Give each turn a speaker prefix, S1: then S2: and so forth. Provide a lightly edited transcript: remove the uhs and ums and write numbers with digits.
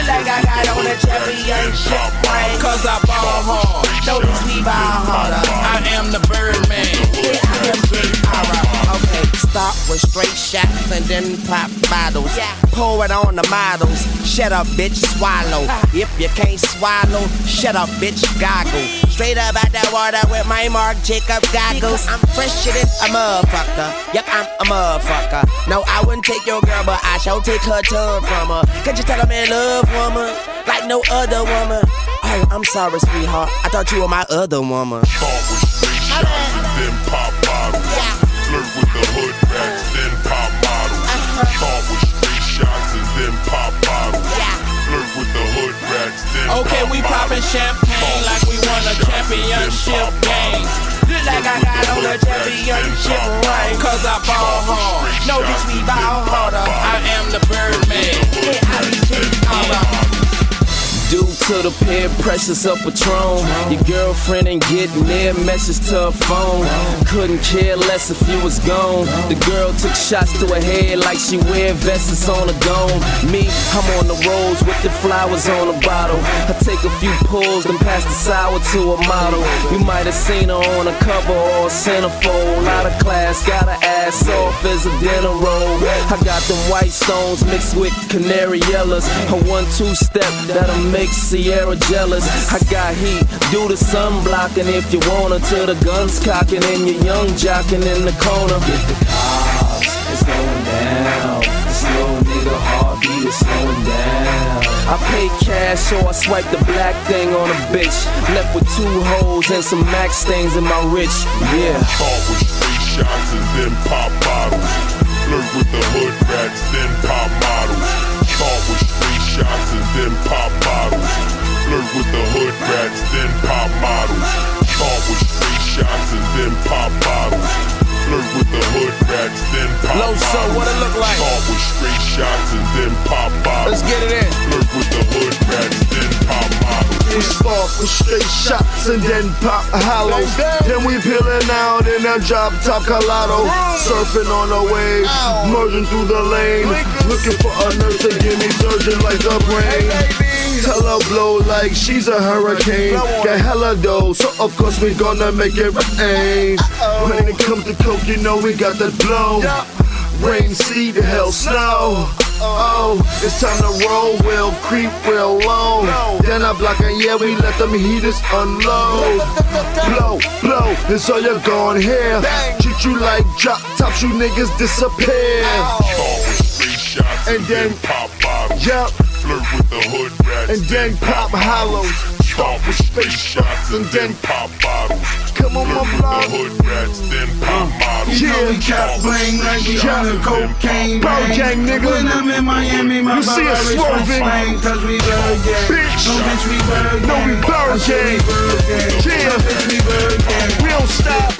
S1: like I got on a championship ring. Cause I ball hard, notice we ball harder. I am the Birdman. Yeah, I am J.R. Okay, start with straight shots and then pop bottles. Pour it on the models. Shut up, bitch, swallow. If you can't swallow, shut up, bitch, goggle. Straight up out that water with my Marc Jacobs goggles. I'm fresher than a motherfucker. Yep, I'm a motherfucker. No, I wouldn't take your girl, but I shall take her tongue from her. Could you tell I'm in love, woman? Like no other woman. Oh, I'm sorry, sweetheart. I thought you were my other woman.
S2: Start with straight shots and then pop bottles. Flirt with the hood rats, then pop bottles. Start with straight shots and then pop bottles. Flirt with the hood rats, then
S1: okay, we poppin' champagne like we won a championship game. Look like I got on a championship ring. Cause I ball hard. No, bitch, we ball harder. I am the Birdman. Yeah, I be J.R.
S3: Due to the peer pressures of Patron, your girlfriend ain't getting their message to her phone. Couldn't care less if you was gone. The girl took shots to her head like she wear vests on a gone. Me, I'm on the roads with the flowers on the bottle. I take a few pulls, then pass the sour to a model. You might have seen her on a cover or a centerfold. Out of class, got her ass off as a dinner roll. I got them white stones mixed with canary yellows. A 1-2 step that'll make Sierra jealous. I got heat, do the sunblock, and if you want her to the guns cocking and you're young jocking in the corner. Get the cars, it's going down. The slow nigga heartbeat is slowing down. I pay cash, so I swipe the black thing on a bitch. Left with 2 holes and some Max stains in my rich. Yeah.
S2: Start with straight shots and then pop bottles. Flirt with the hood rats, then pop models. Start with straight shots and then pop bottles. Flirt with the hood rats, then pop models. Start with straight shots and then pop bottles. Flirt with the hood rats, then pop
S1: Low,
S2: bottles.
S1: so what it look like?
S2: Start with straight shots and then pop bottles.
S1: Let's get it in.
S2: Flirt with the hood rats, then pop models.
S4: We start with straight shots and then pop hollows. Then we peeling out in that drop top Colado. Surfing on a wave, merging through the lane. Looking for a nurse to give me surgeon like the brain. Tell her blow like she's a hurricane. Get hella dough, so of course we gonna make it rain. When it comes to coke, you know we got the blow. Rain, sea, to hell, snow. Oh, it's time to roll, we'll creep real low. Then I block and yeah, we let them heaters unload. Blow, blow, it's all you're gonna hear. Treat you like drop tops, you niggas disappear.
S2: Start with straight shots and then pop bottles.
S4: Yep.
S2: Flirt with the hood rats,
S4: And then pop hollows.
S2: Start with straight shots and then pop bottles.
S4: Come on, my
S2: Flirt with
S4: block.
S2: the hood rats, then pop models.
S4: Yeah.
S5: We cap bling like we on the cocaine
S4: Bro
S5: bang.
S4: gang, nigga.
S5: When I'm in Miami, my
S4: You see us
S5: brother is
S4: swerving.
S5: slang, cause we bird gang.
S4: Bitch.
S5: No bitch, we bird gang.
S4: No, we bird
S5: I said
S4: gang.
S5: we bird gang.
S4: Yeah.
S5: No bitch, we bird gang.
S4: We don't stop.